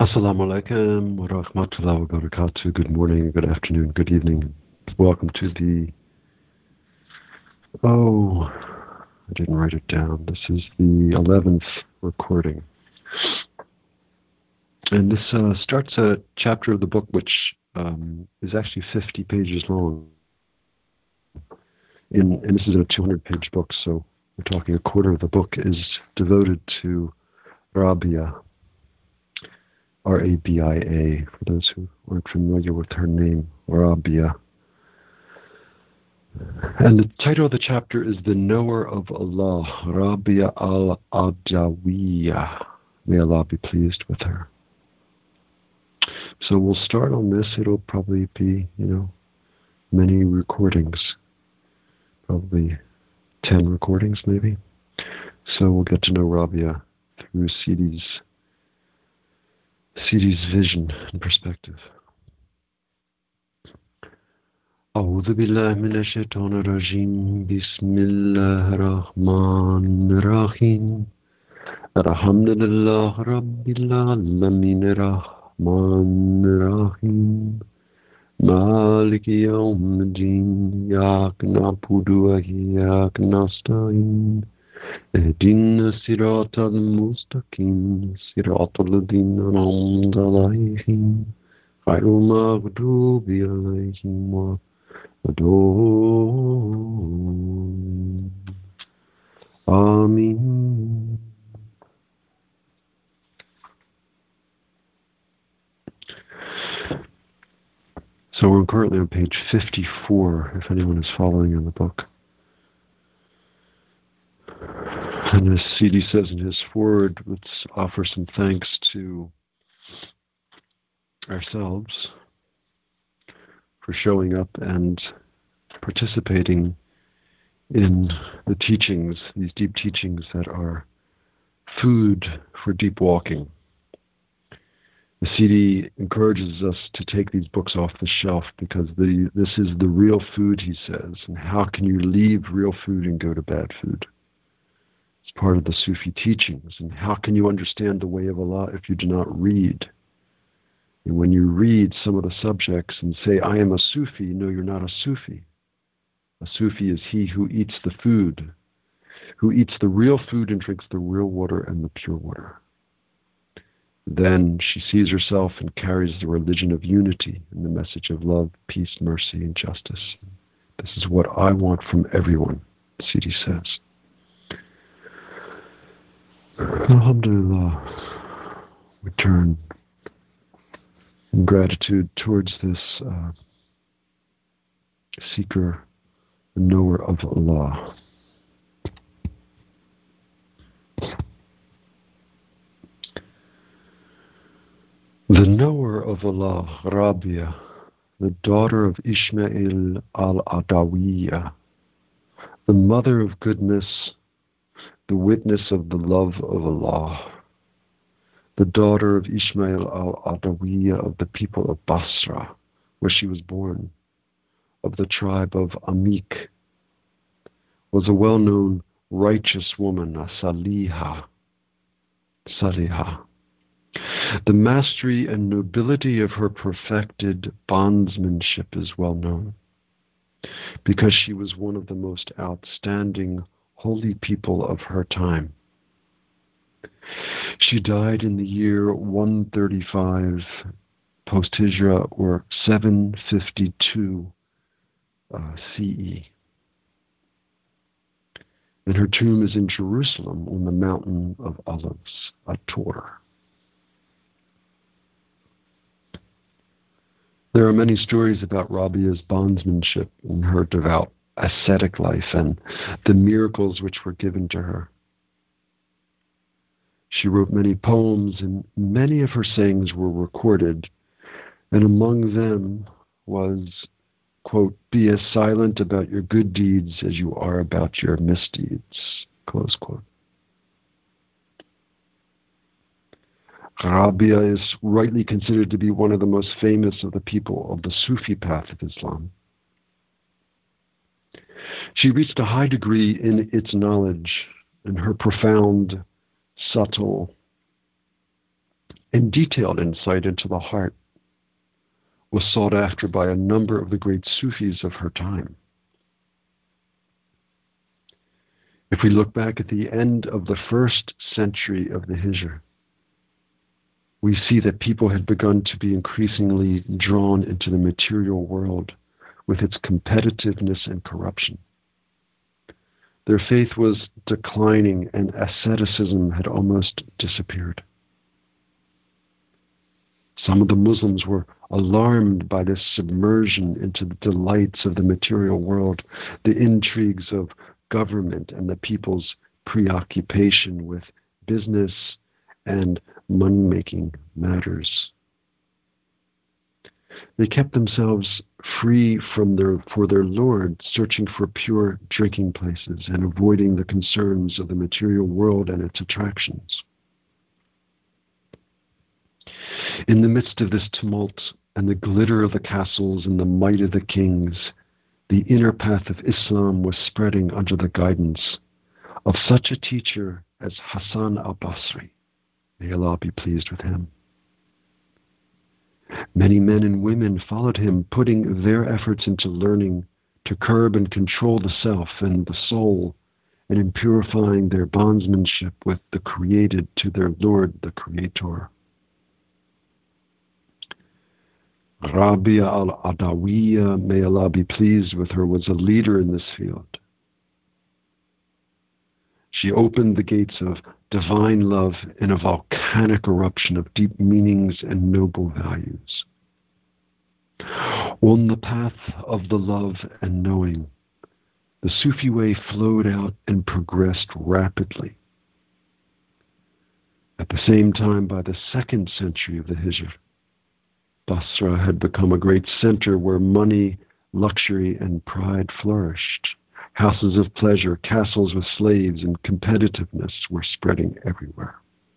Assalamu alaikum wa rahmatullahi wa barakatuh. Good morning, good afternoon, good evening. Welcome to I didn't write it down. This is the 11th recording. And this starts a chapter of the book which is actually 50 pages long. And this is a 200-page book, so we're talking a quarter of the book is devoted to Rabia, Rabia, for those who aren't familiar with her name, Rabia. And the title of the chapter is The Knower of Allah, Rabia al-Adawiyya. May Allah be pleased with her. So we'll start on this. It'll probably be, many recordings. Probably 10 recordings, maybe. So we'll get to know Rabia through Sidi's vision and perspective. أعوذ بالله من الشيطان الرجيم بسم الله الرحمن الرحيم الحمد لله رب العالمين الرحمن الرحيم مالك يوم الدين إياك نعبد وإياك نستعين اهدنا الصراط المستقيم صراط الذين أنعمت عليهم غير المغضوب عليهم ولا Amen. So we're currently on page 54, if anyone is following in the book. And as Sidi says in his foreword, let's offer some thanks to ourselves for showing up and participating in the teachings, these deep teachings that are food for deep walking. The CD encourages us to take these books off the shelf because this is the real food, he says. And how can you leave real food and go to bad food? It's part of the Sufi teachings. And how can you understand the way of Allah if you do not read? And when you read some of the subjects and say, I am a Sufi, no, you're not a Sufi. A Sufi is he who eats the food, who eats the real food and drinks the real water and the pure water. Then she sees herself and carries the religion of unity and the message of love, peace, mercy, and justice. This is what I want from everyone, Sidi says. Alhamdulillah, we turn in gratitude towards this seeker, the knower of Allah. The knower of Allah, Rabia, the daughter of Ishmael al-Adawiyya, the mother of goodness, the witness of the love of Allah, the daughter of Ishmael al-Adawiyya of the people of Basra, where she was born, of the tribe of Amik, was a well-known righteous woman, a Salihah. The mastery and nobility of her perfected bondsmanship is well known, because she was one of the most outstanding holy people of her time. She died in the year 135 post-Hijra, or 752 CE. And her tomb is in Jerusalem on the Mountain of Olives, At-Tur. There are many stories about Rabia's bondsmanship and her devout ascetic life and the miracles which were given to her. She wrote many poems, and many of her sayings were recorded, and among them was, quote, be as silent about your good deeds as you are about your misdeeds, close quote. Rabia is rightly considered to be one of the most famous of the people of the Sufi path of Islam. She reached a high degree in its knowledge, and her profound, subtle, and detailed insight into the heart was sought after by a number of the great Sufis of her time. If we look back at the end of the 1st century of the Hijr, we see that people had begun to be increasingly drawn into the material world with its competitiveness and corruption. Their faith was declining and asceticism had almost disappeared. Some of the Muslims were alarmed by this submersion into the delights of the material world, the intrigues of government, and the people's preoccupation with business and money-making matters. They kept themselves free for their Lord, searching for pure drinking places and avoiding the concerns of the material world and its attractions. In the midst of this tumult and the glitter of the castles and the might of the kings, the inner path of Islam was spreading under the guidance of such a teacher as Hassan al-Basri. May Allah be pleased with him. Many men and women followed him, putting their efforts into learning to curb and control the self and the soul, and in purifying their bondsmanship with the created to their Lord, the Creator. Rabia al-Adawiyya, may Allah be pleased with her, was a leader in this field. She opened the gates of divine love in a volcanic eruption of deep meanings and noble values. On the path of the love and knowing, the Sufi way flowed out and progressed rapidly. At the same time, by the 2nd century of the Hijr, Basra had become a great center where money, luxury, and pride flourished. Houses of pleasure, castles with slaves, and competitiveness were spreading everywhere.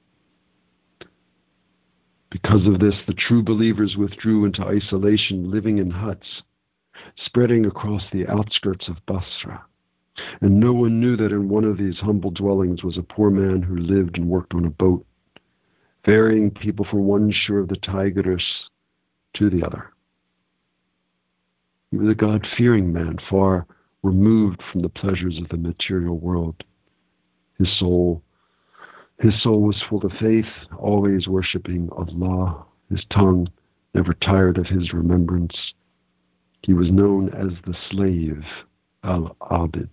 Because of this, the true believers withdrew into isolation, living in huts, spreading across the outskirts of Basra. And no one knew that in one of these humble dwellings was a poor man who lived and worked on a boat, ferrying people from one shore of the Tigris to the other. He was a God-fearing man, far removed from the pleasures of the material world. His soul was full of faith, always worshiping Allah. His tongue never tired of his remembrance. He was known as the slave, Al-Abid.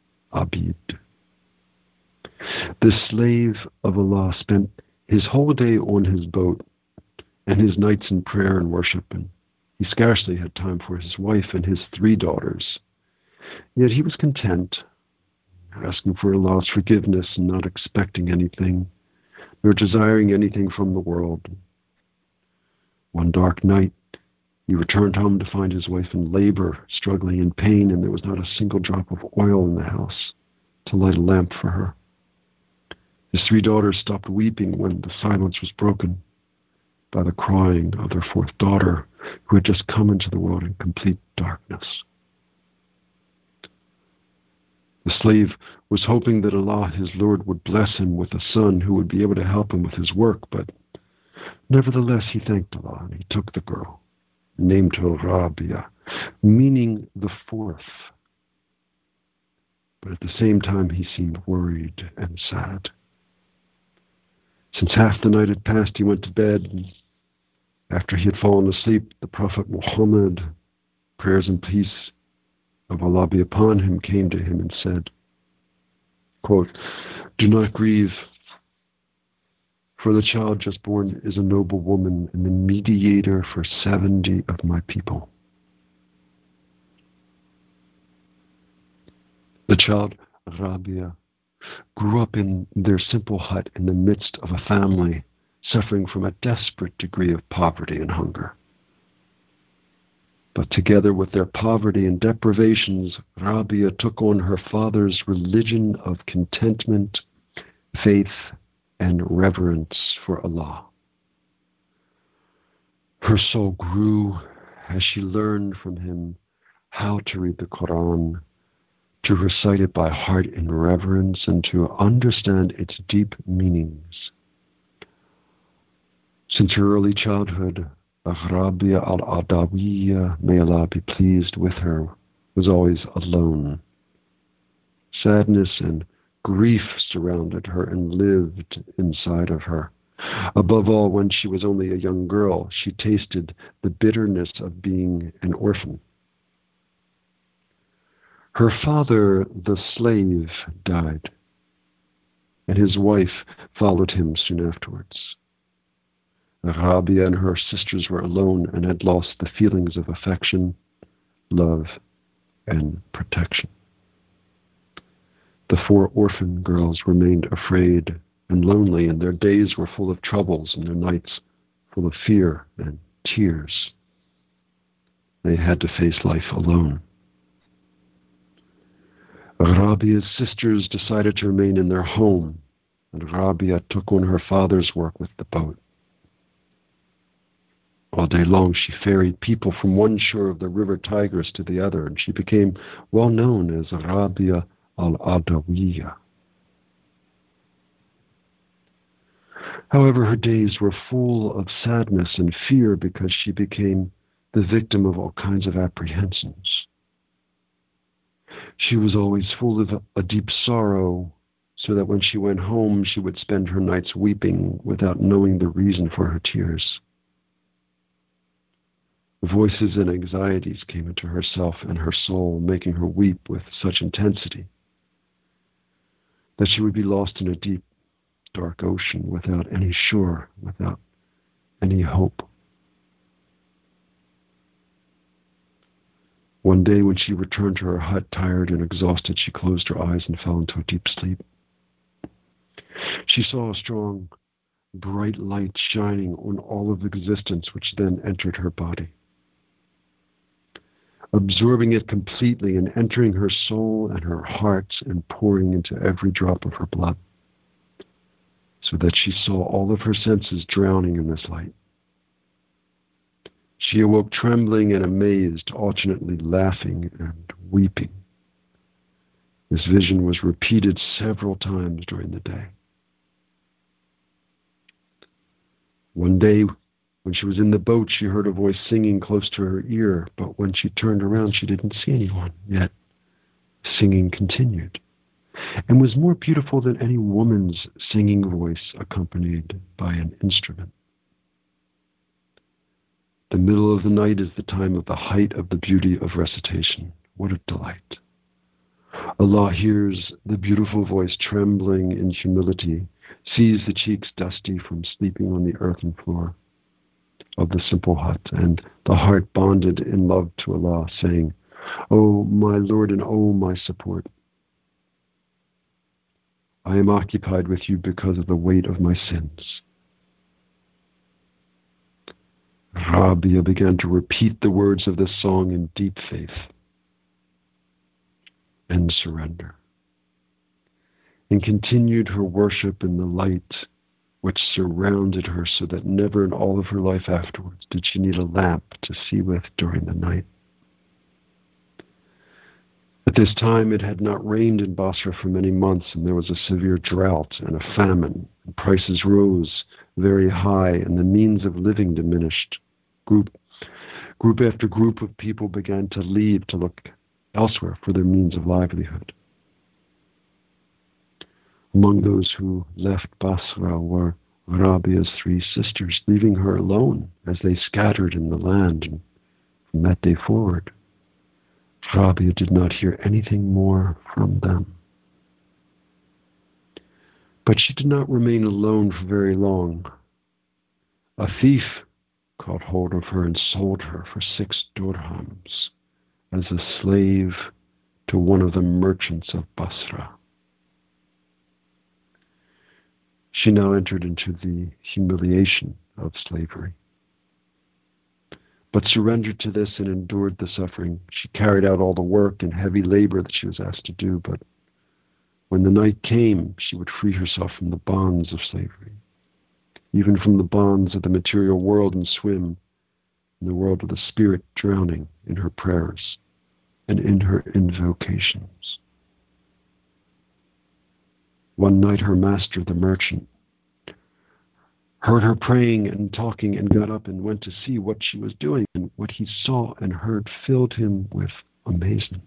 This slave of Allah spent his whole day on his boat and his nights in prayer and worship, and he scarcely had time for his wife and his 3 daughters. Yet he was content, asking for Allah's forgiveness and not expecting anything, nor desiring anything from the world. One dark night, he returned home to find his wife in labor, struggling in pain, and there was not a single drop of oil in the house to light a lamp for her. His 3 daughters stopped weeping when the silence was broken by the crying of their 4th daughter, who had just come into the world in complete darkness. The slave was hoping that Allah, his Lord, would bless him with a son who would be able to help him with his work, but nevertheless he thanked Allah, and he took the girl, named her Rabia, meaning the 4th. But at the same time he seemed worried and sad. Since half the night had passed, he went to bed, and after he had fallen asleep, the Prophet Muhammad, prayers and peace of Allah be upon him, came to him and said, quote, "Do not grieve, for the child just born is a noble woman and the mediator for 70 of my people." The child, Rabia, grew up in their simple hut in the midst of a family suffering from a desperate degree of poverty and hunger. But together with their poverty and deprivations, Rabia took on her father's religion of contentment, faith, and reverence for Allah. Her soul grew as she learned from him how to read the Quran, to recite it by heart in reverence, and to understand its deep meanings. Since her early childhood, Rabia al-Adawiya, may Allah be pleased with her, was always alone. Sadness and grief surrounded her and lived inside of her. Above all, when she was only a young girl, she tasted the bitterness of being an orphan. Her father, the slave, died, and his wife followed him soon afterwards. Rabia and her sisters were alone and had lost the feelings of affection, love, and protection. The 4 orphan girls remained afraid and lonely, and their days were full of troubles and their nights full of fear and tears. They had to face life alone. Rabia's sisters decided to remain in their home, and Rabia took on her father's work with the boat. All day long she ferried people from one shore of the river Tigris to the other, and she became well known as Rabia al-Adawiya. However, her days were full of sadness and fear because she became the victim of all kinds of apprehensions. She was always full of a deep sorrow, so that when she went home, she would spend her nights weeping without knowing the reason for her tears. Voices and anxieties came into herself and her soul, making her weep with such intensity that she would be lost in a deep, dark ocean without any shore, without any hope. One day when she returned to her hut, tired and exhausted, she closed her eyes and fell into a deep sleep. She saw a strong, bright light shining on all of existence, which then entered her body, absorbing it completely and entering her soul and her heart and pouring into every drop of her blood, so that she saw all of her senses drowning in this light. She awoke trembling and amazed, alternately laughing and weeping. This vision was repeated several times during the day. One day, when she was in the boat, she heard a voice singing close to her ear, but when she turned around, she didn't see anyone, yet singing continued, and was more beautiful than any woman's singing voice accompanied by an instrument. The middle of the night is the time of the height of the beauty of recitation. What a delight. Allah hears the beautiful voice trembling in humility, sees the cheeks dusty from sleeping on the earthen floor of the simple hut, and the heart bonded in love to Allah, saying, "O my Lord and O my support, I am occupied with you because of the weight of my sins." Rabia began to repeat the words of this song in deep faith and surrender, and continued her worship in the light which surrounded her, so that never in all of her life afterwards did she need a lamp to see with during the night. At this time it had not rained in Basra for many months, and there was a severe drought and a famine, and prices rose very high, and the means of living diminished. Group after group of people began to leave to look elsewhere for their means of livelihood. Among those who left Basra were Rabia's 3 sisters, leaving her alone as they scattered in the land. And from that day forward, Rabia did not hear anything more from them. But she did not remain alone for very long. A thief caught hold of her and sold her for 6 dirhams as a slave to one of the merchants of Basra. She now entered into the humiliation of slavery, but surrendered to this and endured the suffering. She carried out all the work and heavy labor that she was asked to do, but when the night came, she would free herself from the bonds of slavery, even from the bonds of the material world, and swim in the world of the spirit, drowning in her prayers and in her invocations. One night her master, the merchant, heard her praying and talking, and got up and went to see what she was doing. And what he saw and heard filled him with amazement.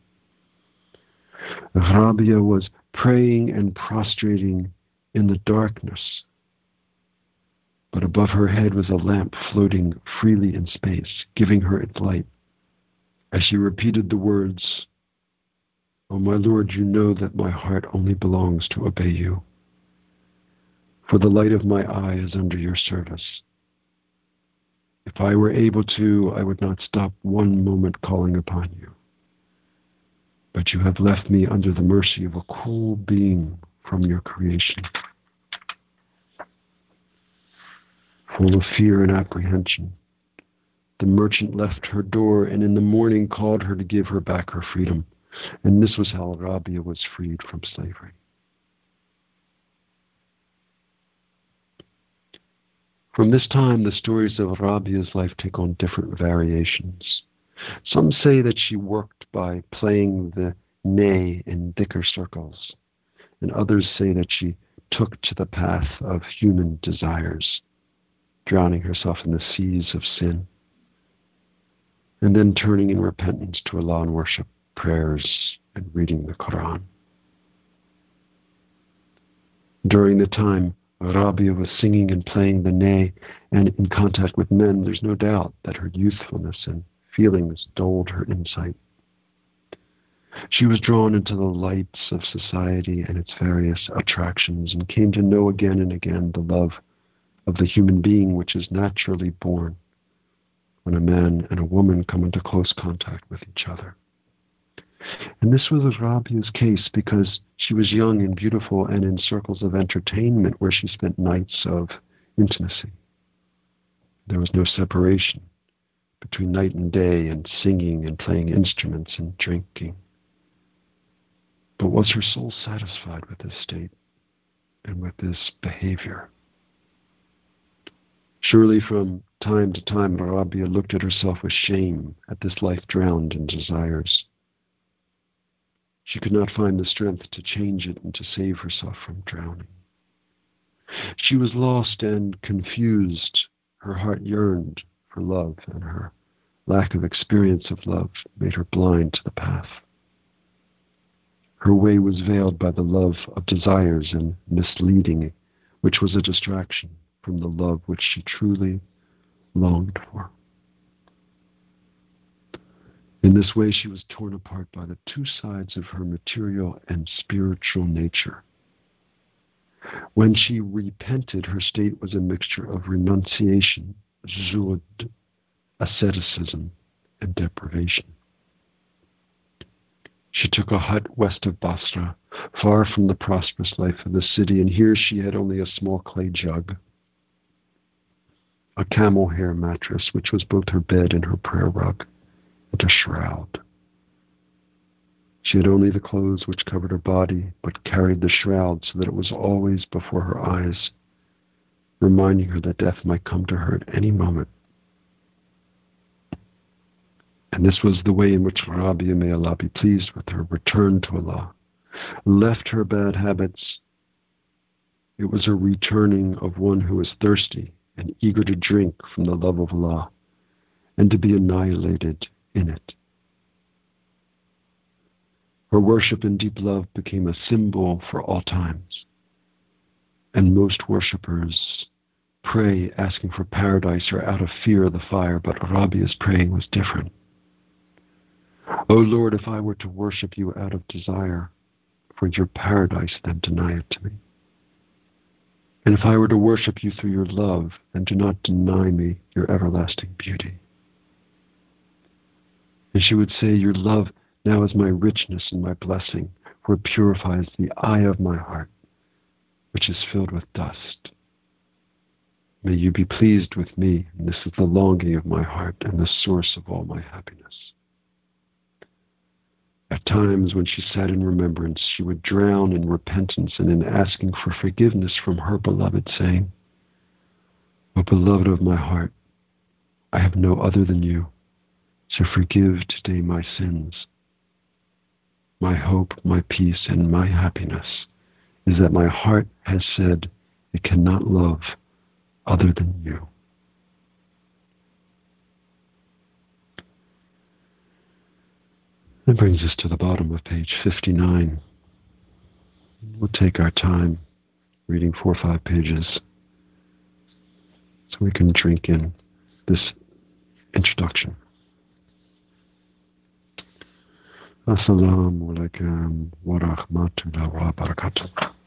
Rabia was praying and prostrating in the darkness, but above her head was a lamp floating freely in space, giving her its light. As she repeated the words, "O my Lord, you know that my heart only belongs to obey you. For the light of my eye is under your service. If I were able to, I would not stop one moment calling upon you. But you have left me under the mercy of a cruel being from your creation." Full of fear and apprehension, the merchant left her door and in the morning called her to give her back her freedom. And this was how Rabia was freed from slavery. From this time, the stories of Rabia's life take on different variations. Some say that she worked by playing the ney in dhikr circles, and others say that she took to the path of human desires, drowning herself in the seas of sin, and then turning in repentance to Allah in worship, prayers, and reading the Quran. During the time Rabia was singing and playing the ney and in contact with men, there's no doubt that her youthfulness and feelings dulled her insight. She was drawn into the lights of society and its various attractions and came to know again and again the love of the human being which is naturally born when a man and a woman come into close contact with each other. And this was Rabia's case because she was young and beautiful and in circles of entertainment where she spent nights of intimacy. There was no separation between night and day and singing and playing instruments and drinking. But was her soul satisfied with this state and with this behavior? Surely from time to time Rabia looked at herself with shame at this life drowned in desires. She could not find the strength to change it and to save herself from drowning. She was lost and confused. Her heart yearned for love, and her lack of experience of love made her blind to the path. Her way was veiled by the love of desires and misleading, which was a distraction from the love which she truly longed for. In this way, she was torn apart by the two sides of her material and spiritual nature. When she repented, her state was a mixture of renunciation, zuhd, asceticism, and deprivation. She took a hut west of Basra, far from the prosperous life of the city, and here she had only a small clay jug, a camel hair mattress, which was both her bed and her prayer rug, and a shroud. She had only the clothes which covered her body, but carried the shroud so that it was always before her eyes, reminding her that death might come to her at any moment. And this was the way in which Rabia, may Allah be pleased with her, returned to Allah, left her bad habits. It was a returning of one who is thirsty and eager to drink from the love of Allah and to be annihilated in it. Her worship and deep love became a symbol for all times. And most worshippers pray asking for paradise or out of fear of the fire, but Rabia's praying was different. O Lord, if I were to worship you out of desire for your paradise, then deny it to me. And if I were to worship you through your love, then do not deny me your everlasting beauty. And she would say, your love now is my richness and my blessing, for it purifies the eye of my heart, which is filled with dust. May you be pleased with me, and this is the longing of my heart and the source of all my happiness. At times when she sat in remembrance, she would drown in repentance and in asking for forgiveness from her beloved, saying, O beloved of my heart, I have no other than you, so forgive today my sins. My hope, my peace, and my happiness is that my heart has said it cannot love other than you. That brings us to the bottom of page 59. We'll take our time reading 4 or 5 pages so we can drink in this introduction. Assalamu alaikum wa rahmatullahi wa barakatuh.